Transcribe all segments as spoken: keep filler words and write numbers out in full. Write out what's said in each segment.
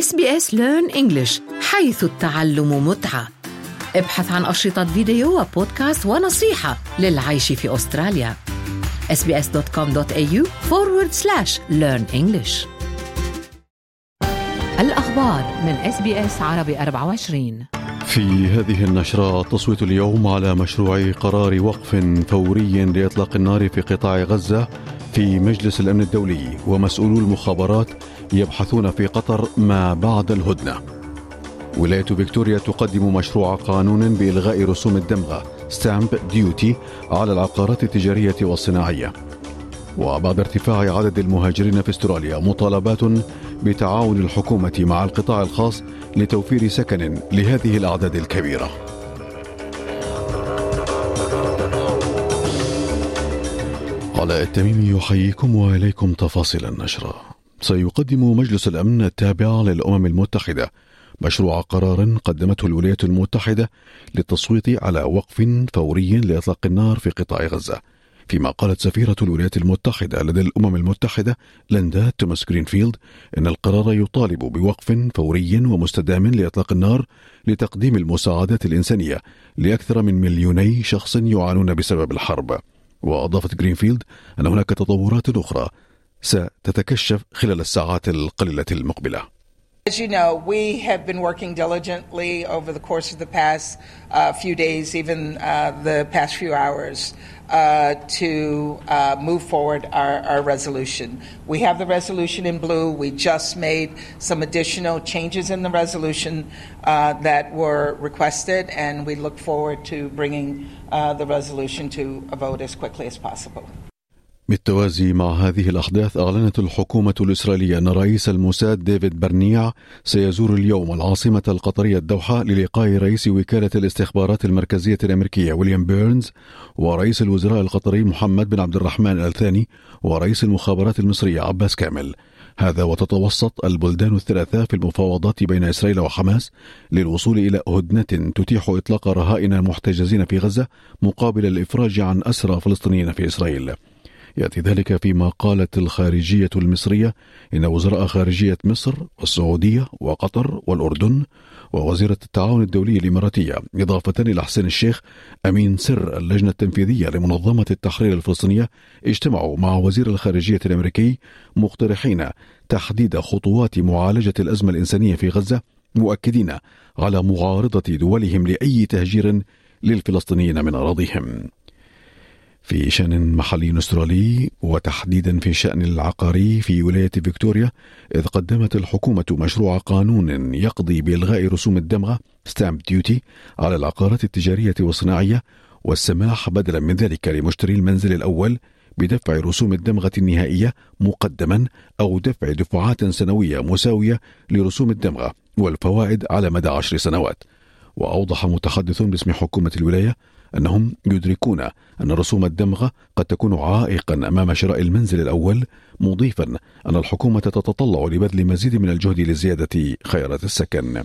إس بي إس Learn English، حيث التعلم متعة. ابحث عن أشرطة فيديو وبودكاست ونصيحة للعيش في أستراليا. إس بي إس دوت كوم دوت إيه يو forward slash learn English. الأخبار من إس بي إس عربي أربعة وعشرين. في هذه النشرة تصويت اليوم على مشروع قرار وقف فوري لإطلاق النار في قطاع غزة في مجلس الأمن الدولي، ومسؤولو المخابرات يبحثون في قطر ما بعد الهدنة. ولاية فيكتوريا تقدم مشروع قانون بإلغاء رسوم الدمغة ستامب ديوتي على العقارات التجارية والصناعية. وبعد ارتفاع عدد المهاجرين في استراليا، مطالبات بتعاون الحكومة مع القطاع الخاص لتوفير سكن لهذه الأعداد الكبيرة. علاء التميمي يحييكم وإليكم تفاصيل النشرة. سيقدم مجلس الأمن التابع للأمم المتحدة مشروع قرار قدمته الولايات المتحدة للتصويت على وقف فوري لإطلاق النار في قطاع غزة، فيما قالت سفيرة الولايات المتحدة لدى الأمم المتحدة ليندا توماس جرينفيلد إن القرار يطالب بوقف فوري ومستدام لإطلاق النار لتقديم المساعدات الإنسانية لأكثر من مليوني شخص يعانون بسبب الحرب. وأضافت جرينفيلد أن هناك تطورات أخرى ستتكشف خلال الساعات القليلة المقبلة. As you know, we have been working diligently over the course of the past uh, few days, even uh, the past few hours, uh, to uh, move forward our, our resolution. We have the resolution in blue. We just made some additional changes in the resolution uh, that were requested, and we look forward to bringing uh, the resolution to a vote as quickly as possible. بالتوازي مع هذه الأحداث، أعلنت الحكومة الإسرائيلية أن رئيس الموساد ديفيد برنيع سيزور اليوم العاصمة القطرية الدوحة للقاء رئيس وكالة الاستخبارات المركزية الأمريكية ويليام بيرنز ورئيس الوزراء القطري محمد بن عبد الرحمن آل ثاني ورئيس المخابرات المصرية عباس كامل. هذا وتتوسط البلدان الثلاثة في المفاوضات بين إسرائيل وحماس للوصول إلى هدنة تتيح إطلاق رهائن المحتجزين في غزة مقابل الإفراج عن أسرى فلسطينيين في إسرائيل. يأتي ذلك فيما قالت الخارجية المصرية إن وزراء خارجية مصر والسعودية وقطر والأردن ووزيرة التعاون الدولي الإماراتية، إضافة إلى حسين الشيخ أمين سر اللجنة التنفيذية لمنظمة التحرير الفلسطينية، اجتمعوا مع وزير الخارجية الأمريكي مقترحين تحديد خطوات معالجة الأزمة الإنسانية في غزة، مؤكدين على معارضة دولهم لأي تهجير للفلسطينيين من أراضيهم. في شأن محلي أسترالي وتحديدا في شأن العقاري في ولاية فيكتوريا، إذ قدمت الحكومة مشروع قانون يقضي بإلغاء رسوم الدمغة ستامب ديوتي على العقارات التجارية والصناعية، والسماح بدلا من ذلك لمشتري المنزل الأول بدفع رسوم الدمغة النهائية مقدما أو دفع دفعات سنوية مساوية لرسوم الدمغة والفوائد على مدى عشر سنوات. وأوضح متحدث باسم حكومة الولاية أنهم يدركون أن رسوم الدمغة قد تكون عائقا أمام شراء المنزل الأول، مضيفا أن الحكومة تتطلع لبذل مزيد من الجهد لزيادة خيارات السكن.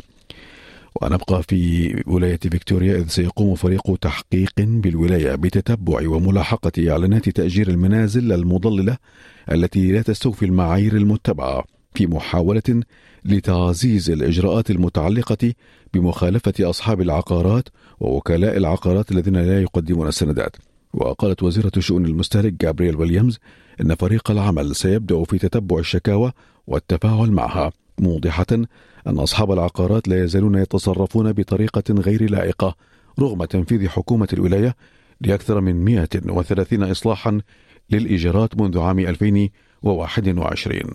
ونبقى في ولاية فيكتوريا، إذ سيقوم فريق تحقيق بالولاية بتتبع وملاحقة إعلانات تأجير المنازل المضللة التي لا تستوفي المعايير المتبعة في محاولة لتعزيز الإجراءات المتعلقة بمخالفة أصحاب العقارات ووكلاء العقارات الذين لا يقدمون السندات. وقالت وزيرة شؤون المستهلك جابرييل ويليامز إن فريق العمل سيبدأ في تتبع الشكاوى والتفاعل معها، موضحة أن أصحاب العقارات لا يزالون يتصرفون بطريقة غير لائقة رغم تنفيذ حكومة الولاية لأكثر من مئة وثلاثين إصلاحا للإيجارات منذ عام ألفين وواحد وعشرين.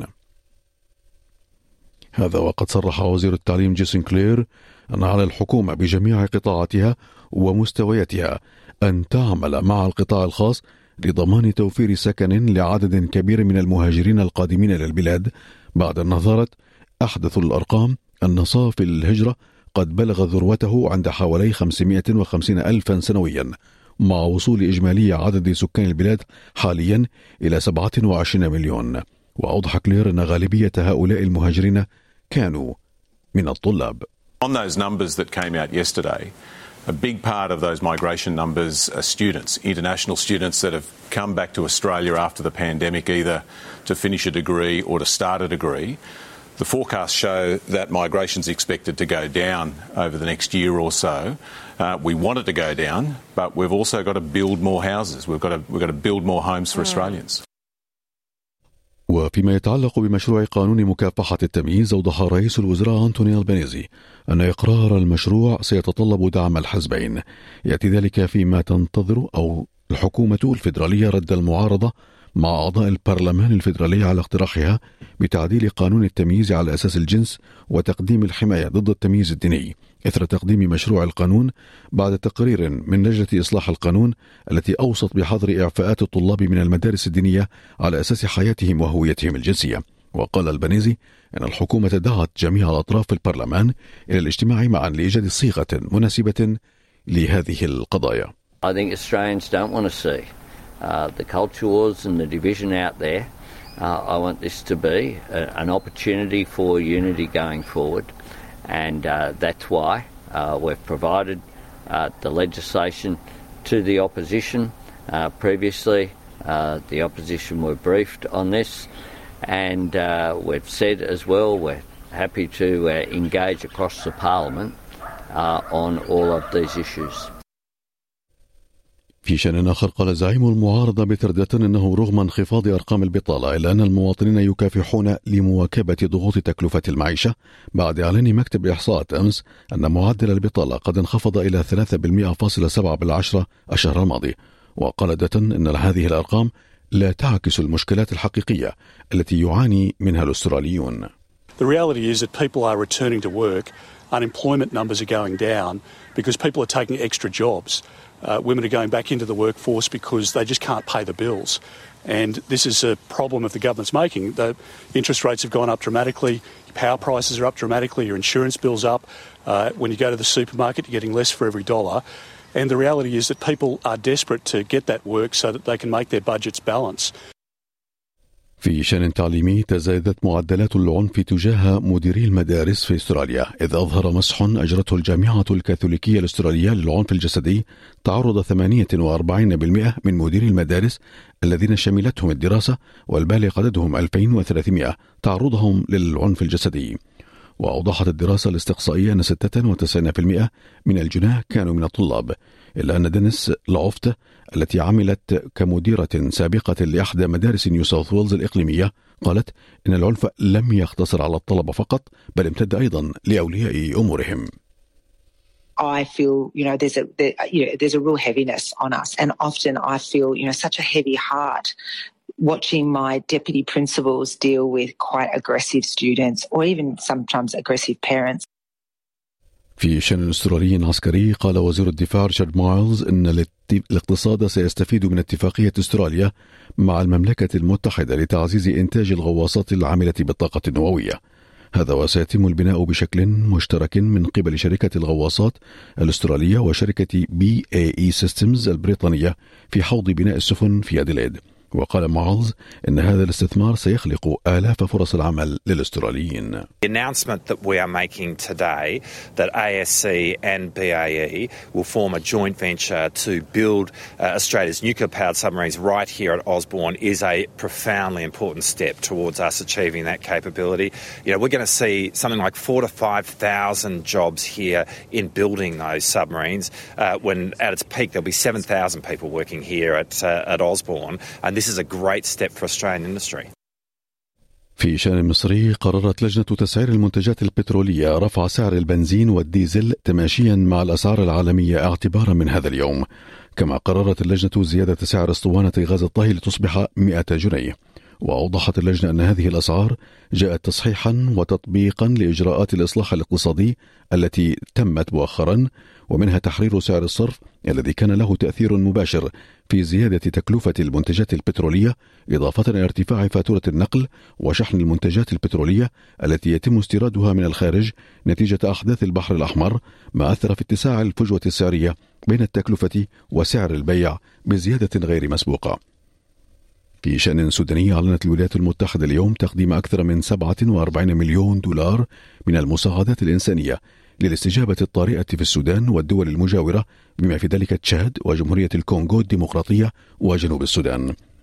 هذا وقد صرح وزير التعليم جيسون كلير أن على الحكومة بجميع قطاعاتها ومستوياتها أن تعمل مع القطاع الخاص لضمان توفير سكن لعدد كبير من المهاجرين القادمين للبلاد، بعد أن نظرت أحدث الأرقام أن صافي الهجرة قد بلغ ذروته عند حوالي خمسمئة وخمسين ألفا سنويا، مع وصول إجمالي عدد سكان البلاد حاليا إلى سبعة وعشرين مليون. وأوضح كلير أن غالبية هؤلاء المهاجرين كانوا من الطلاب. On those numbers that came out yesterday, a big part of those migration numbers are students, international students that have come back to Australia after the pandemic, either to finish a degree or to start a degree. The forecasts show that migration is expected to go down over the next year or so. Uh, we want it to go down, but we've also got to build more houses. We've got to, we've got to build more homes for Australians. وفيما يتعلق بمشروع قانون مكافحة التمييز، أوضح رئيس الوزراء أنتوني ألبانيزي أن إقرار المشروع سيتطلب دعم الحزبين. يأتي ذلك فيما تنتظر أو الحكومة الفيدرالية رد المعارضة مع أعضاء البرلمان الفيدرالي على اقتراحها بتعديل قانون التمييز على أساس الجنس وتقديم الحماية ضد التمييز الديني، إثر تقديم مشروع القانون بعد تقرير من لجنة إصلاح القانون التي أوصت بحظر إعفاءات الطلاب من المدارس الدينية على أساس حياتهم وهويتهم الجنسية. وقال ألبانيزي أن الحكومة دعت جميع الأطراف في البرلمان إلى الاجتماع معا لإيجاد صيغة مناسبة لهذه القضايا. I think Australians don't want to see uh, the culture wars and the division out there. Uh, I want this to be a, an opportunity for unity going forward, and uh, that's why uh, we've provided uh, the legislation to the opposition. Uh, previously, uh, the opposition were briefed on this, and uh, we've said as well we're happy to uh, engage across the parliament uh, on all of these issues. في شأن آخر، قال زعيم المعارضة بتردة أنه رغم انخفاض أرقام البطالة إلا أن المواطنين يكافحون لمواكبة ضغوط تكلفة المعيشة بعد إعلان مكتب إحصاءات أمس أن معدل البطالة قد انخفض إلى ثلاثة فاصلة سبعة بالمئة الشهر الماضي. وقال دتن أن هذه الأرقام لا تعكس المشكلات الحقيقية التي يعاني منها الأستراليون. The reality is that people are returning to work. Unemployment numbers are going down because people are taking extra jobs. Uh, women are going back into the workforce because they just can't pay the bills. And this is a problem that the government's making. The interest rates have gone up dramatically, power prices are up dramatically, your insurance bill's up. Uh, when you go to the supermarket, you're getting less for every dollar. And the reality is that people are desperate to get that work so that they can make their budgets balance. في شأن تعليمي، تزايدت معدلات العنف تجاه مديري المدارس في استراليا، إذ أظهر مسح أجرته الجامعة الكاثوليكية الأسترالية للعنف الجسدي تعرض ثمانية وأربعين بالمئة من مديري المدارس الذين شملتهم الدراسة والبالغ عددهم ألفين وثلاثمئة تعرضهم للعنف الجسدي. وأوضحت الدراسة الاستقصائية أن ستة وتسعين بالمئة من الجناه كانوا من الطلاب، إلا أن دينيس لعوفت التي عملت كمديرة سابقة لإحدى مدارس نيو ساوث ويلز الإقليمية قالت إن العنف لم يقتصر على الطلبة فقط بل امتد أيضا لأولياء أمورهم. I feel, you know, there's a there, you know, there's a real heaviness on us, and often I feel, you know, such a heavy heart watching my deputy principals deal with quite aggressive students or even sometimes aggressive parents. في شأن أسترالي عسكري، قال وزير الدفاع ريتشارد مايلز إن الاقتصاد سيستفيد من اتفاقية أستراليا مع المملكة المتحدة لتعزيز إنتاج الغواصات العاملة بالطاقة النووية. هذا وسيتم البناء بشكل مشترك من قبل شركة الغواصات الأسترالية وشركة بي اي اي سيستمز البريطانية في حوض بناء السفن في أديليد. وقال مايلز إن هذا الاستثمار سيخلق آلاف فرص العمل للأستراليين. The announcement that we are making today that A S C and B A E will form a joint venture to build uh, Australia's nuclear-powered submarines right here at Osborne is a profoundly important step towards us achieving that capability. You know, we're going to see something like four to five thousand jobs here in building those submarines. Uh, when at its peak, there'll be seven thousand people working here at uh, at Osborne, and this is a great step for Australian industry. في شأن مصري، قررت لجنة تسعير المنتجات البترولية رفع سعر البنزين والديزل تماشيا مع الأسعار العالمية اعتبارا من هذا اليوم. كما قررت اللجنة زيادة سعر اسطوانة غاز الطهي لتصبح مئة جنيه. وأوضحت اللجنة أن هذه الأسعار جاءت تصحيحا وتطبيقا لإجراءات الإصلاح الاقتصادي التي تمت مؤخرا، ومنها تحرير سعر الصرف الذي كان له تأثير مباشر في زيادة تكلفة المنتجات البترولية، إضافة إلى ارتفاع فاتورة النقل وشحن المنتجات البترولية التي يتم استيرادها من الخارج نتيجة أحداث البحر الأحمر، ما أثر في اتساع الفجوة السعرية بين التكلفة وسعر البيع بزيادة غير مسبوقة. في شأن سوداني، أعلنت الولايات المتحدة اليوم تقديم أكثر من سبعة وأربعين مليون دولار من المساعدات الإنسانية للاستجابة الطارئة في السودان والدول المجاورة بما في ذلك تشاد وجمهورية الكونغو الديمقراطية وجنوب السودان.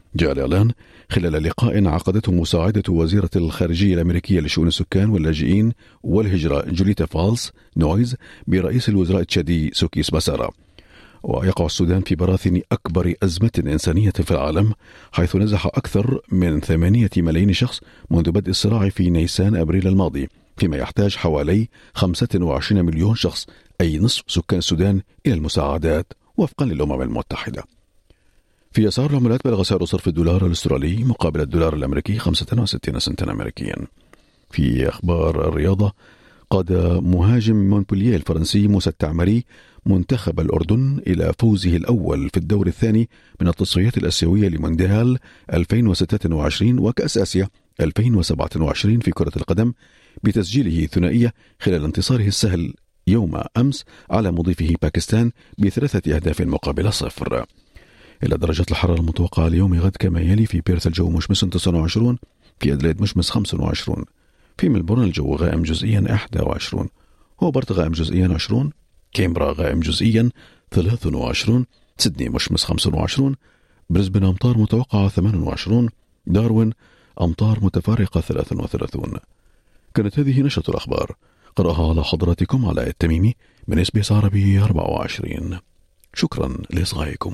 جاء الإعلان خلال لقاء عقدته مساعدة وزيرة الخارجية الأمريكية لشؤون السكان واللاجئين والهجرة جوليتا فالس نويز برئيس الوزراء التشادي سوكيس باسارا. ويقع السودان في براثن أكبر أزمة إنسانية في العالم، حيث نزح أكثر من ثمانية ملايين شخص منذ بدء الصراع في نيسان أبريل الماضي، فيما يحتاج حوالي خمسة وعشرين مليون شخص أي نصف سكان السودان إلى المساعدات وفقا للأمم المتحدة. في أسعار العملات بلغ سعر صرف الدولار الأسترالي مقابل الدولار الأمريكي خمسة وستين سنتا أمريكيا. في أخبار الرياضة، قاد مهاجم مونبولييه الفرنسي موسى التعمري منتخب الأردن إلى فوزه الأول في الدور الثاني من التصفيات الآسيوية لمونديال ألفين وستة وعشرين وكأس آسيا ألفين وسبعة وعشرين في كرة القدم، بتسجيله ثنائية خلال انتصاره السهل يوم أمس على مضيفه باكستان بثلاثة أهداف مقابل صفر. إلى درجة الحرارة المتوقعة اليوم غد كما يلي: في بيرث الجو مشمس تسعة وعشرين، في أدليد مشمس خمسة وعشرين، في ملبورن الجو غائم جزئيا واحد وعشرين، هوبرت غائم جزئيا عشرين، كامبرا غائم جزئيا ثلاثة وعشرين، سيدني مشمس خمسة وعشرين، بريسبن أمطار متوقعة ثمانية وعشرين، داروين أمطار متفارقة ثلاثة وثلاثين. كانت هذه نشرة الأخبار، قرأها على حضراتكم علاء التميمي من إس بي إس عربي أربعة وعشرين. شكرا لإصغائكم.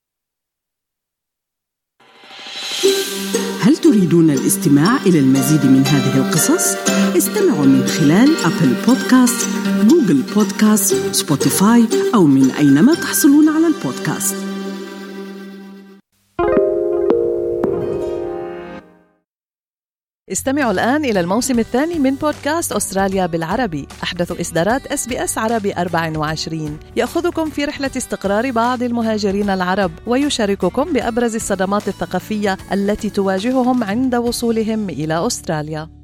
هل تريدون الاستماع إلى المزيد من هذه القصص؟ استمعوا من خلال أبل بودكاست، جوجل بودكاست، سبوتيفاي أو من أينما تحصلون على البودكاست. استمعوا الآن إلى الموسم الثاني من بودكاست أستراليا بالعربي، أحدث إصدارات إس بي إس عربي أربعة وعشرين، يأخذكم في رحلة استقرار بعض المهاجرين العرب ويشارككم بأبرز الصدمات الثقافية التي تواجههم عند وصولهم إلى أستراليا.